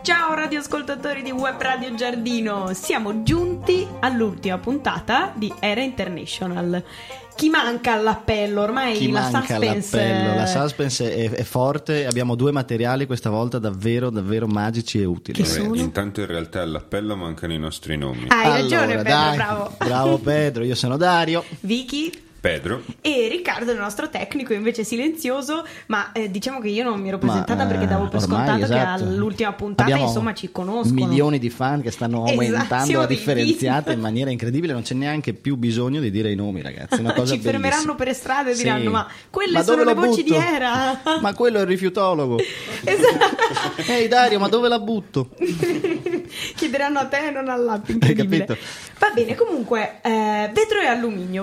Ciao radioascoltatori di Web Radio Giardino, siamo giunti all'ultima puntata di Era International. Chi manca all'appello? Ormai Chi la manca suspense... all'appello? La suspense è forte, abbiamo due materiali questa volta davvero magici e utili. Che sono? Intanto in realtà all'appello mancano i nostri nomi. Hai ragione, Pedro, dai, bravo. Bravo Pedro, io sono Dario. Vicky Pedro. e Riccardo, il nostro tecnico, invece silenzioso, ma diciamo che io non mi ero presentata perché davo per ormai, scontato esatto. che all'ultima puntata Abbiamo insomma ci conoscono. Milioni di fan che stanno Esatto, aumentando siamo a dei differenziata team. in maniera incredibile, non c'è neanche più bisogno di dire i nomi, ragazzi, è una cosa Ci fermeranno per strada e Sì. diranno ma quelle Ma sono dove le lo voci di butto? Era. Ma quello è il rifiutologo. Esatto. Ehi Dario, ma dove la butto? Chiederanno a te e non all'app, Hai incredibile. capito? Va bene, comunque vetro e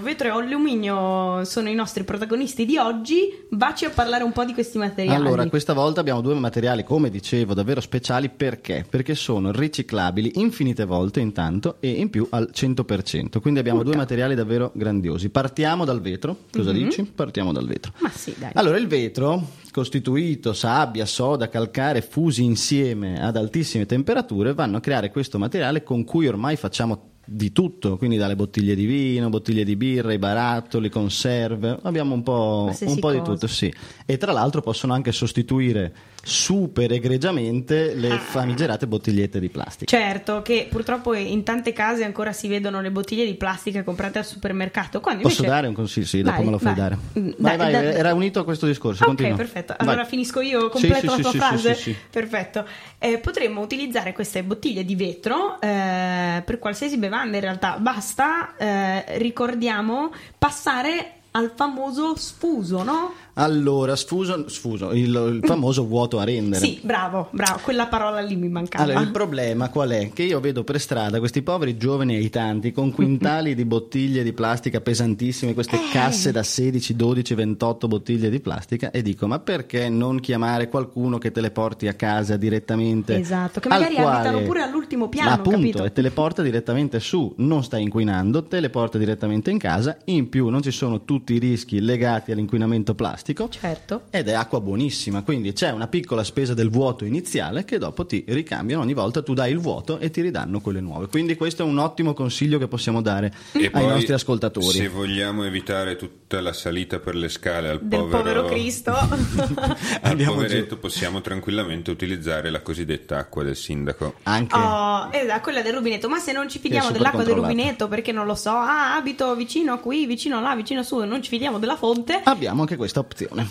alluminio sono i nostri protagonisti di oggi. Vacci a parlare un po' di questi materiali. Allora, questa volta abbiamo due materiali, come dicevo, davvero speciali. Perché? Perché sono riciclabili infinite volte intanto e in più al 100%. Quindi abbiamo due materiali davvero grandiosi. Partiamo dal vetro. Cosa dici? Partiamo dal vetro. Ma sì, dai. Allora, il vetro, costituito sabbia, soda, calcare, fusi insieme ad altissime temperature, vanno a creare questo materiale con cui ormai facciamo di tutto, quindi dalle bottiglie di vino, bottiglie di birra, i barattoli, conserve, abbiamo un po' Qualsiasi di cosa. tutto, sì. E tra l'altro possono anche sostituire super egregiamente le famigerate bottigliette di plastica. Certo, che purtroppo in tante case ancora si vedono le bottiglie di plastica comprate al supermercato. Quando Posso invece... dare un consiglio? Sì, dopo Vai, me lo fai vai. dare. Dai, Vai, dai. era unito a questo discorso. Ok, Continua. perfetto. Vai. Allora finisco io, Sì, completo la sì, tua sì, frase. sì. Perfetto. Potremmo utilizzare queste bottiglie di vetro per qualsiasi bevanda in realtà. Basta, ricordiamo, passare al famoso sfuso, no? Allora, sfuso, il famoso vuoto a rendere. Sì, bravo, quella parola lì mi mancava. Allora, il problema qual è? Che io vedo per strada questi poveri giovani aitanti con quintali di bottiglie di plastica pesantissime, queste casse da 16, 12, 28 bottiglie di plastica, e dico: ma perché non chiamare qualcuno che te le porti a casa direttamente? Esatto, che magari al quale- abitano pure all'ultimo piano, Ma appunto, capito? e te le porta direttamente su, non stai inquinando, te le porta direttamente in casa, in più non ci sono tutti i rischi legati all'inquinamento plastico. Certo. Ed è acqua buonissima, quindi c'è una piccola spesa del vuoto iniziale che dopo ti ricambiano, ogni volta tu dai il vuoto e ti ridanno quelle nuove. Quindi questo è un ottimo consiglio che possiamo dare E ai poi, nostri ascoltatori. se vogliamo evitare tutta la salita per le scale al Del povero Cristo. al Andiamo poveretto, giù. possiamo tranquillamente utilizzare la cosiddetta acqua del sindaco. Anche Esatto, quella del rubinetto. Ma se non ci fidiamo super dell'acqua del controllata. rubinetto, perché non lo so, abito vicino a qui, vicino là, vicino su, non ci fidiamo della fonte, abbiamo anche questa opzione.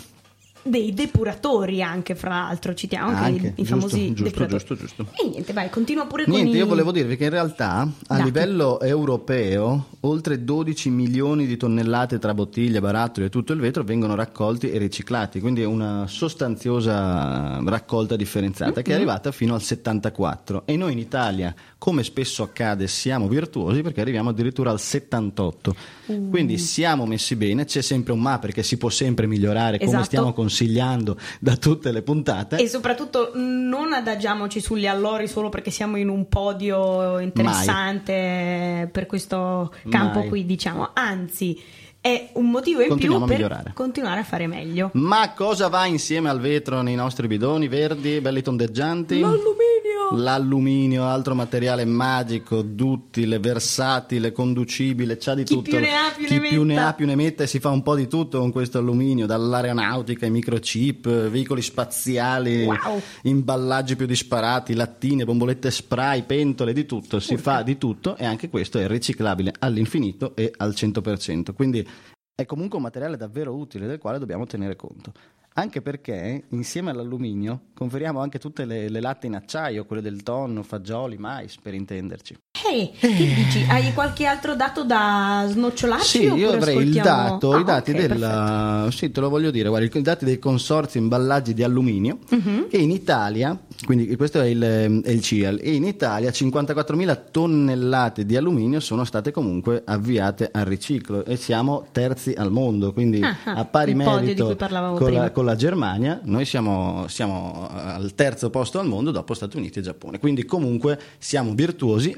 dei depuratori anche, fra l'altro, citiamo anche i giusto, famosi depuratori. giusto. E niente, vai, continua pure con Niente, i... io volevo dirvi che in realtà a Dati. livello europeo oltre 12 milioni di tonnellate tra bottiglie, barattoli e tutto il vetro vengono raccolti e riciclati, quindi è una sostanziosa raccolta differenziata che è arrivata fino al 74, e noi in Italia, come spesso accade, siamo virtuosi perché arriviamo addirittura al 78. Quindi siamo messi bene, c'è sempre un ma perché si può sempre migliorare, come Esatto. stiamo consigliando da tutte le puntate. E soprattutto non adagiamoci sugli allori solo perché siamo in un podio interessante per questo campo Mai. qui, diciamo. Anzi, è un motivo in Continuiamo più a per migliorare. continuare a fare meglio. Ma cosa va insieme al vetro nei nostri bidoni verdi, belli tondeggianti? L'alluminio, altro materiale magico, duttile, versatile, conducibile, c'ha di Chi tutto. più ne ha più Chi ne più ne metta. ha più ne metta, e si fa un po' di tutto con questo alluminio, dall'aeronautica ai microchip, veicoli spaziali, Wow. imballaggi più disparati, lattine, bombolette spray, pentole, di tutto, si fa di tutto, e anche questo è riciclabile all'infinito e al 100%. Quindi è comunque un materiale davvero utile del quale dobbiamo tenere conto. Anche perché insieme all'alluminio conferiamo anche tutte le latte in acciaio, quelle del tonno, fagioli, mais, per intenderci. Che dici? Hai qualche altro dato da snoccionarci? Sì, io oppure avrei i ascoltiamo... dati ok, della... Sì, te lo voglio dire, guarda, i dati dei consorzi imballaggi di alluminio, che in Italia, quindi questo è il CIAL, e in Italia 54.000 tonnellate di alluminio sono state comunque avviate al riciclo, e siamo terzi al mondo, quindi a pari il podio di merito cui parlavamo con prima. con la Germania, noi siamo al terzo posto al mondo dopo Stati Uniti e Giappone, quindi comunque siamo virtuosi, sempre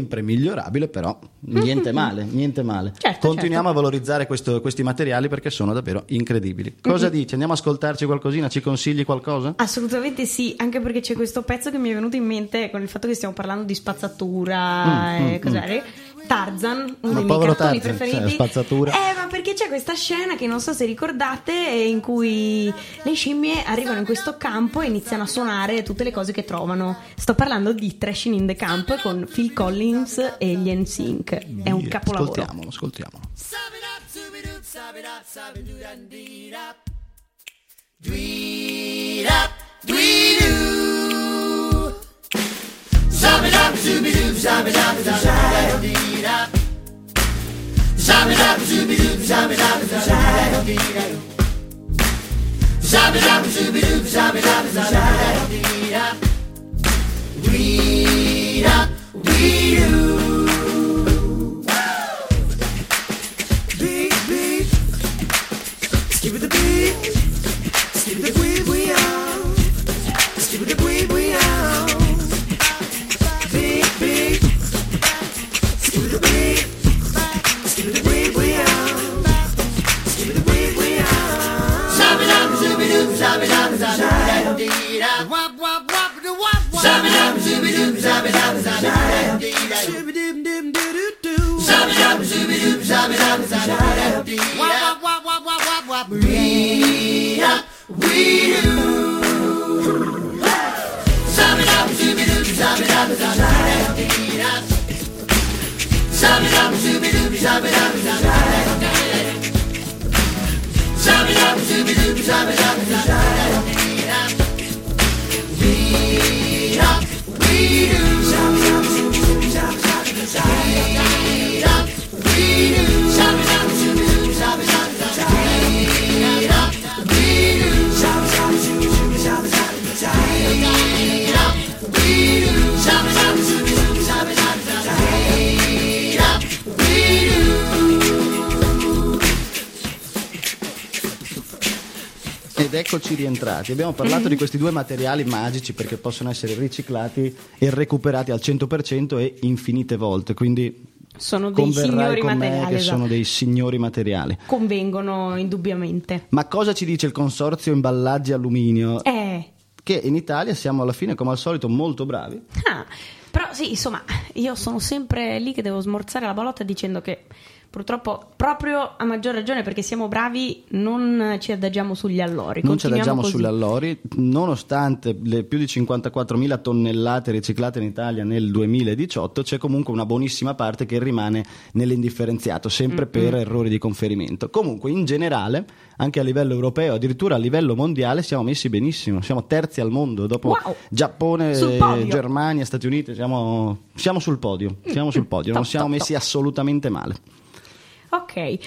sempre migliorabile, però niente male, niente male. Certo, Continuiamo a valorizzare questi materiali perché sono davvero incredibili. Cosa dici? Andiamo a ascoltarci qualcosina? Ci consigli qualcosa? Assolutamente sì, anche perché c'è questo pezzo che mi è venuto in mente con il fatto che stiamo parlando di spazzatura e cose varie. Tarzan, uno dei miei cartoni preferiti. Spazzatura. Ma perché c'è questa scena che non so se ricordate, in cui le scimmie arrivano in questo campo e iniziano a suonare tutte le cose che trovano. Sto parlando di Thrashing in the Camp con Phil Collins e gli NSYNC. È un capolavoro. Ascoltiamolo. Ed eccoci rientrati. Abbiamo parlato di questi due materiali magici perché possono essere riciclati e recuperati al 100% e infinite volte, quindi sono dei signori con materiali, me che esatto. Sono dei signori materiali. Convengono indubbiamente. Ma cosa ci dice il consorzio imballaggi alluminio? Che in Italia siamo alla fine, come al solito, molto bravi. Però sì, insomma, io sono sempre lì che devo smorzare la ballotta dicendo che purtroppo, proprio a maggior ragione perché siamo bravi, non ci adagiamo sugli allori. Non ci adagiamo così. sugli allori, nonostante le più di 54.000 tonnellate riciclate in Italia nel 2018, c'è comunque una buonissima parte che rimane nell'indifferenziato, sempre per errori di conferimento. Comunque, in generale, anche a livello europeo, addirittura a livello mondiale, siamo messi benissimo. Siamo terzi al mondo, dopo Giappone, Germania, Stati Uniti, siamo sul podio. Siamo sul podio, non siamo messi assolutamente male. Ok,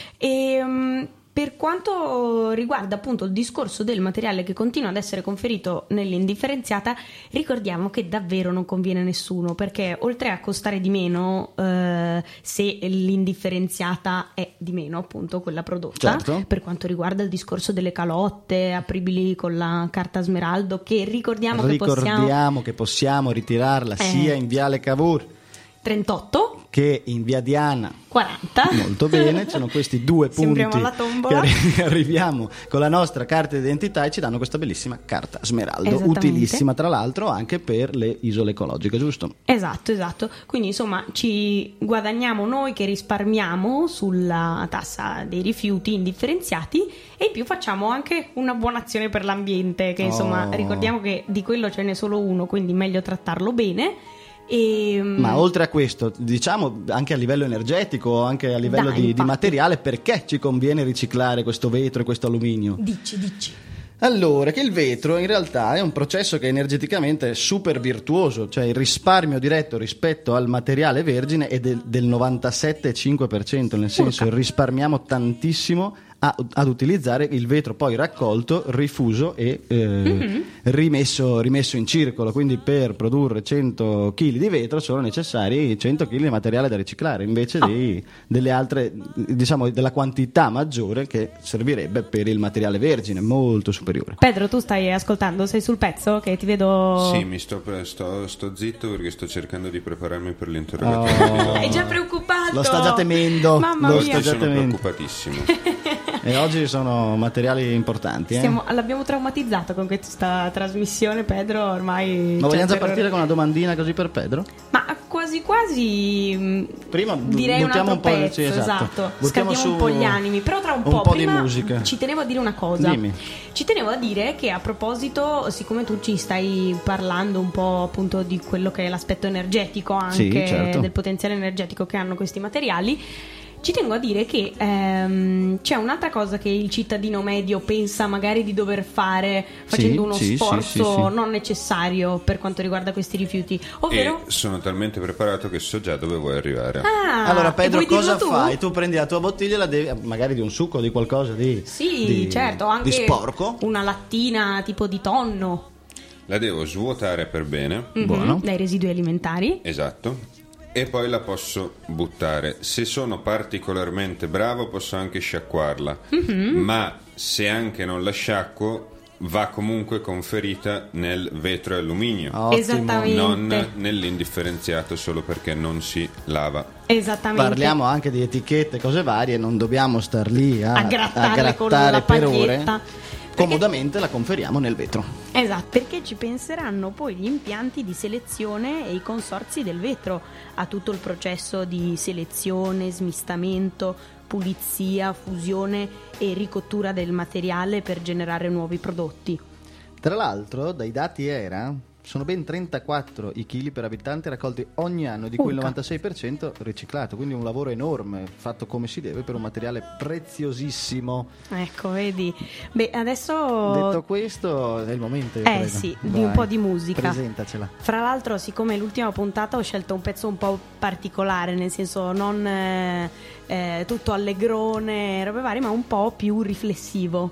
per quanto riguarda appunto il discorso del materiale che continua ad essere conferito nell'indifferenziata, ricordiamo che davvero non conviene a nessuno, perché oltre a costare di meno, se l'indifferenziata è di meno, appunto quella prodotta, certo. Per quanto riguarda il discorso delle calotte apribili con la carta smeraldo, che ricordiamo che possiamo ritirarla sia in Viale Cavour 38 che in Via Diana 40. Molto bene, ci sono questi due punti alla tombola. che arriviamo con la nostra carta d'identità e ci danno questa bellissima carta smeraldo, utilissima tra l'altro anche per le isole ecologiche, giusto? Esatto. Quindi insomma ci guadagniamo noi che risparmiamo sulla tassa dei rifiuti indifferenziati e in più facciamo anche una buona azione per l'ambiente, che insomma ricordiamo che di quello ce n'è solo uno, quindi meglio trattarlo bene. Ma oltre a questo, diciamo anche a livello energetico, anche a livello di materiale, perché ci conviene riciclare questo vetro e questo alluminio? Dici. Allora, che il vetro in realtà è un processo che energeticamente è super virtuoso, cioè il risparmio diretto rispetto al materiale vergine è del 97,5%, nel senso risparmiamo tantissimo ad utilizzare il vetro poi raccolto, rifuso e rimesso in circolo. Quindi per produrre 100 kg di vetro sono necessari 100 kg di materiale da riciclare, invece delle altre, diciamo, della quantità maggiore che servirebbe per il materiale vergine, molto superiore. Pedro, tu stai ascoltando? Sei sul pezzo? Che ti vedo... Sì, sto zitto perché sto cercando di prepararmi per l'interrogatorio. È già preoccupato! Lo sta già temendo. Mamma mia. Sono preoccupatissimo. E oggi sono materiali importanti. L'abbiamo traumatizzato con questa trasmissione, Pedro, ormai... Ma vogliamo già partire con una domandina così per Pedro? Ma quasi prima direi un altro pezzo, esatto. Scaldiamo un po' gli animi, però tra un po' prima di musica. Ci tenevo a dire una cosa. Dimmi. Ci tenevo a dire che, a proposito, siccome tu ci stai parlando un po' appunto di quello che è l'aspetto energetico anche, sì, certo, del potenziale energetico che hanno questi materiali, ci tengo a dire che c'è un'altra cosa che il cittadino medio pensa magari di dover fare facendo uno sforzo non necessario per quanto riguarda questi rifiuti, ovvero... E sono talmente preparato che so già dove vuoi arrivare. Allora Pedro, cosa fai? Tu prendi la tua bottiglia, la devi, magari di un succo, di qualcosa di... Sì, certo, anche di sporco. Una lattina tipo di tonno. La devo svuotare per bene. Buono. Dai residui alimentari. Esatto. E poi la posso buttare. Se sono particolarmente bravo posso anche sciacquarla, ma se anche non la sciacquo va comunque conferita nel vetro e alluminio. Ottimo. Esattamente. Non nell'indifferenziato solo perché non si lava. Esattamente. Parliamo anche di etichette, cose varie, non dobbiamo star lì a grattare con la per paglietta. ore. Comodamente la conferiamo nel vetro. Esatto, perché ci penseranno poi gli impianti di selezione e i consorzi del vetro a tutto il processo di selezione, smistamento, pulizia, fusione e ricottura del materiale per generare nuovi prodotti. Tra l'altro, dai dati ERA, sono ben 34 i chili per abitante raccolti ogni anno, di cui il 96% riciclato, quindi un lavoro enorme fatto come si deve per un materiale preziosissimo. Ecco, vedi. Beh, adesso... Detto questo, è il momento, credo. Sì, di un po' di musica. Presentacela. Fra l'altro, siccome è l'ultima puntata, ho scelto un pezzo un po' particolare, nel senso non tutto allegrone, robe varie, ma un po' più riflessivo.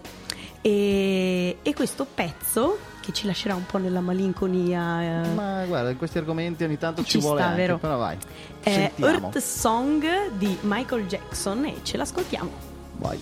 E questo pezzo, che ci lascerà un po' nella malinconia. Ma guarda, in questi argomenti ogni tanto ci vuole sta, anche, vero? però vai. È Sentiamo. Earth Song di Michael Jackson e ce l'ascoltiamo. Vai.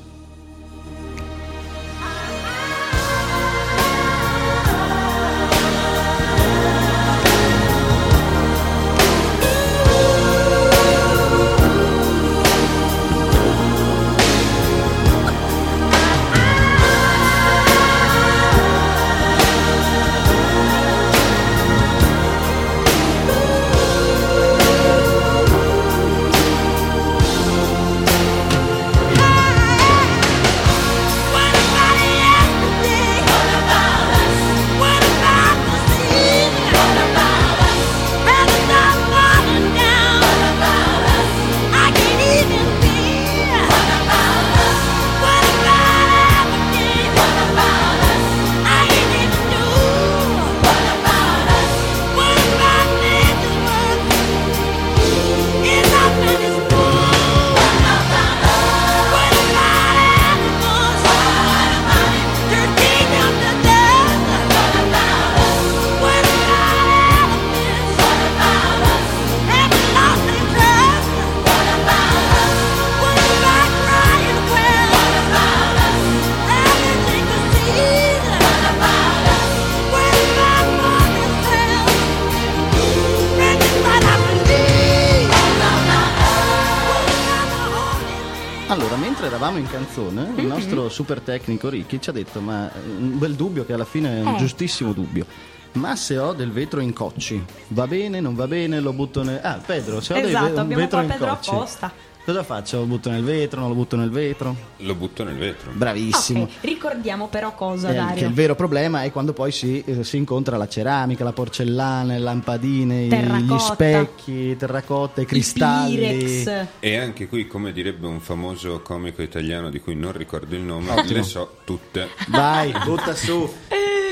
Allora, mentre eravamo in canzone, il nostro super tecnico Ricky ci ha detto, ma un bel dubbio, che alla fine è un giustissimo dubbio. Ma se ho del vetro in cocci, va bene, non va bene, lo butto nel... Ah, Pedro, se ho Esatto, un vetro qua in Pedro cocci, apposta. cosa faccio? Lo butto nel vetro, non lo butto nel vetro? Lo butto nel vetro. Bravissimo. Ok, ricordiamo però cosa, Che Dario. il vero problema è quando poi si incontra la ceramica, la porcellana, le lampadine, Terracotta. gli specchi, terracotta, i cristalli. Pirex. E anche qui, come direbbe un famoso comico italiano di cui non ricordo il nome, le so tutte. Vai, butta su.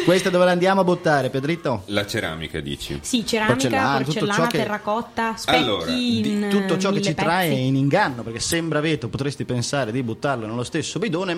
Questa dove la andiamo a buttare, Pedrito? La ceramica, dici? Sì, ceramica, porcellana, terracotta, specchi, Allora, Tutto ciò che ci 1000 trae è pezzi. in inganno, perché sembra vetro, potresti pensare di buttarlo nello stesso bidone,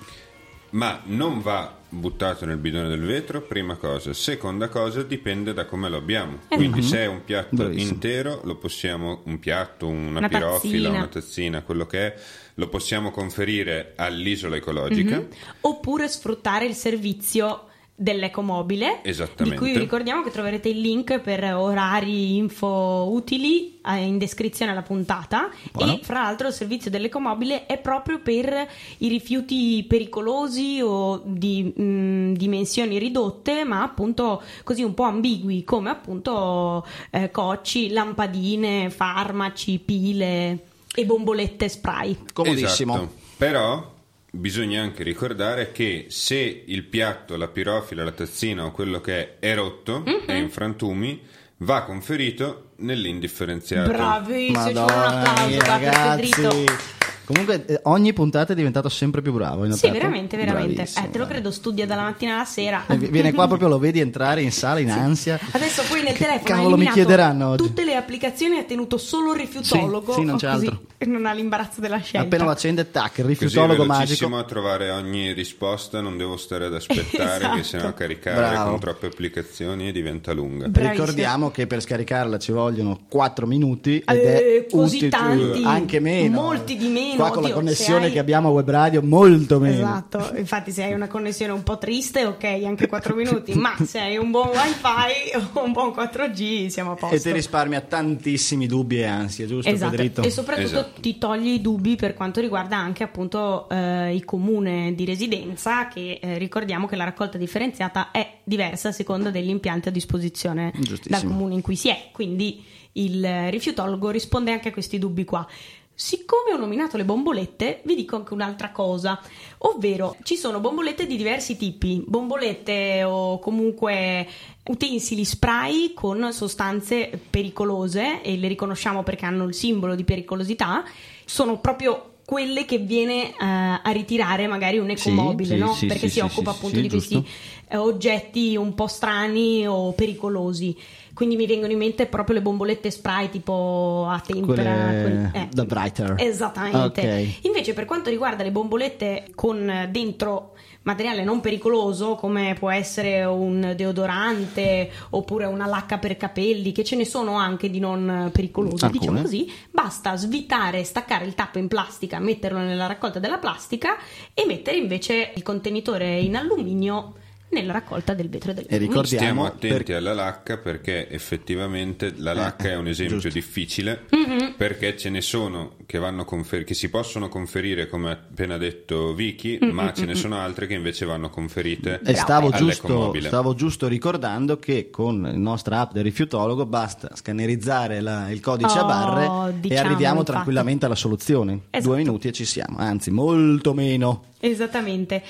Ma non va buttato nel bidone del vetro, prima cosa. Seconda cosa, dipende da come lo abbiamo. Quindi se è un piatto Bravissimo. intero, lo possiamo, un piatto, una Una pirofila, tazzina. una tazzina, quello che è, lo possiamo conferire all'isola ecologica. Oppure sfruttare il servizio dell'ecomobile, Esattamente. di cui vi ricordiamo che troverete il link per orari, info utili in descrizione alla puntata. Buono. E fra l'altro il servizio dell'ecomobile è proprio per i rifiuti pericolosi o di dimensioni ridotte, ma appunto così un po' ambigui, come appunto cocci, lampadine, farmaci, pile e bombolette spray. comodissimo. Esatto. Però bisogna anche ricordare che se il piatto, la pirofila, la tazzina o quello che è rotto, è in frantumi, va conferito nell'indifferenziato. Bravissimo, ci vuole un Madonna applauso mia, da Pedrito. ragazzi. Comunque ogni puntata è diventato sempre più bravo, hai Sì, notato? veramente. Bravissimo, Te lo credo, studia dalla mattina alla sera. Viene qua proprio, lo vedi entrare in sala in ansia. Adesso poi nel Che telefono cavolo ha mi eliminato chiederanno oggi? tutte le applicazioni e ha tenuto solo il rifiutologo. Sì, non c'è così altro. non ha l'imbarazzo della scelta. Appena lo accende, tac, il Così è rifiutologo velocissimo magico. a trovare ogni risposta, non devo stare ad aspettare Esatto. che sennò caricare Bravo. con troppe applicazioni diventa lunga. Bravissimo. Ricordiamo che per scaricarla ci vogliono 4 minuti ed è così tanti. anche meno. Molti di meno. Qua con la Oddio, connessione se hai- che abbiamo a web radio molto meno. Esatto, infatti se hai una connessione un po' triste, ok, anche 4 minuti, ma se hai un buon wifi o un buon 4G siamo a posto. E ti risparmia tantissimi dubbi e ansie, giusto Esatto, Pedrito? e soprattutto Esatto. ti togli i dubbi per quanto riguarda anche appunto il comune di residenza, che ricordiamo che la raccolta differenziata è diversa a seconda degli impianti a disposizione Giustissimo. dal comune in cui si è, quindi il rifiutologo risponde anche a questi dubbi qua. Siccome ho nominato le bombolette, vi dico anche un'altra cosa, ovvero ci sono bombolette di diversi tipi, bombolette o comunque utensili spray con sostanze pericolose, e le riconosciamo perché hanno il simbolo di pericolosità, sono proprio quelle che viene a ritirare magari un ecomobile, Sì, no? sì, Perché sì, si sì, occupa sì, appunto sì, di questi giusto. oggetti un po' strani o pericolosi. Quindi mi vengono in mente proprio le bombolette spray tipo a tempera, Quelle da Brighter. Esattamente. Ok. Invece per quanto riguarda le bombolette con dentro materiale non pericoloso, come può essere un deodorante oppure una lacca per capelli, che ce ne sono anche di non pericolose, Alcune. diciamo così, basta svitare, staccare il tappo in plastica, metterlo nella raccolta della plastica e mettere invece il contenitore in alluminio nella raccolta del vetro e del E alluminio. ricordiamo Stiamo attenti per- alla lacca, perché effettivamente la lacca è un esempio giusto. difficile, perché ce ne sono che vanno che si possono conferire, come ha appena detto Vicky, ma ce ne sono altre che invece vanno conferite E stavo all'ecomobile. giusto ricordando che con la nostra app del rifiutologo basta scannerizzare il codice a barre e diciamo, arriviamo infatti. tranquillamente alla soluzione. Esatto. 2 minuti e ci siamo, anzi molto meno. Esattamente.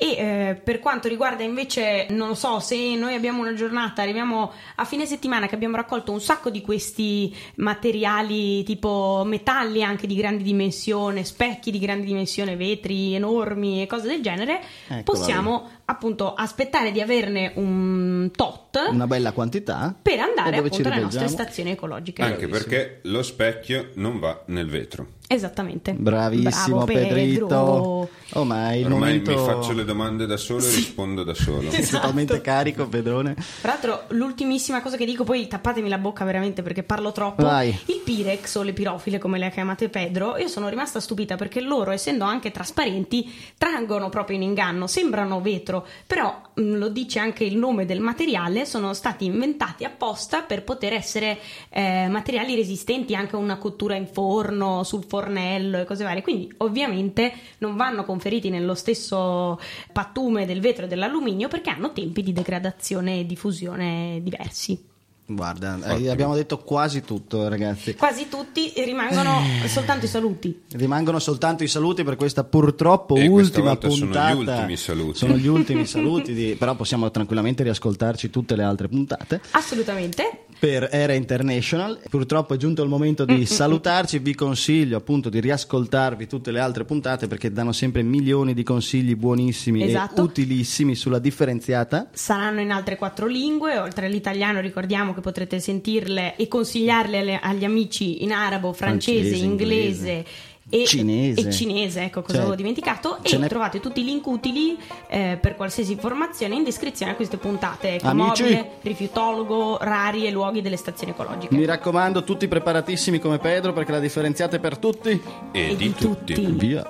E per quanto riguarda invece, non lo so, se noi abbiamo una giornata, arriviamo a fine settimana che abbiamo raccolto un sacco di questi materiali tipo metalli anche di grande dimensione, specchi di grande dimensione, vetri enormi e cose del genere, Eccola possiamo appunto aspettare di averne un tot Una bella quantità per e andare dove ci appunto alle nostre rivolgiamo? stazioni ecologiche. Anche perché lo specchio non va nel vetro. Esattamente. Bravissimo Bravo, Pedrito. Oh, ma è il Ormai momento mi faccio le domande da solo e rispondo da solo. Sei totalmente carico, Pedrone. Tra l'altro, l'ultimissima cosa che dico, poi tappatemi la bocca veramente perché parlo troppo. Vai. Il Pirex o le pirofile, come le ha chiamate Pedro, io sono rimasta stupita perché loro, essendo anche trasparenti, traggono proprio in inganno, sembrano vetro, però lo dice anche il nome del materiale, sono stati inventati apposta per poter essere materiali resistenti anche a una cottura in forno, sul fornello e cose varie, quindi ovviamente non vanno conferiti nello stesso pattume del vetro e dell'alluminio perché hanno tempi di degradazione e di fusione diversi. Guarda, Ottimo. abbiamo detto quasi tutto, ragazzi. Quasi tutti, rimangono soltanto i saluti. Rimangono soltanto i saluti per questa purtroppo E questa ultima volta sono puntata. gli ultimi saluti. Sono gli ultimi saluti, però possiamo tranquillamente riascoltarci tutte le altre puntate. Assolutamente. per Era International. Purtroppo è giunto il momento di salutarci, vi consiglio appunto di riascoltarvi tutte le altre puntate perché danno sempre milioni di consigli buonissimi Esatto. e utilissimi sulla differenziata. Saranno in altre 4 lingue, oltre all'italiano ricordiamo che potrete sentirle e consigliarle agli amici in arabo, francese, inglese e cinese, ecco cosa avevo dimenticato, e trovate tutti i link utili per qualsiasi informazione in descrizione a queste puntate. Ecomobile, rifiutologo, rari e luoghi delle stazioni ecologiche. Mi raccomando, tutti preparatissimi come Pedro perché la differenziata è per tutti e di tutti. Via.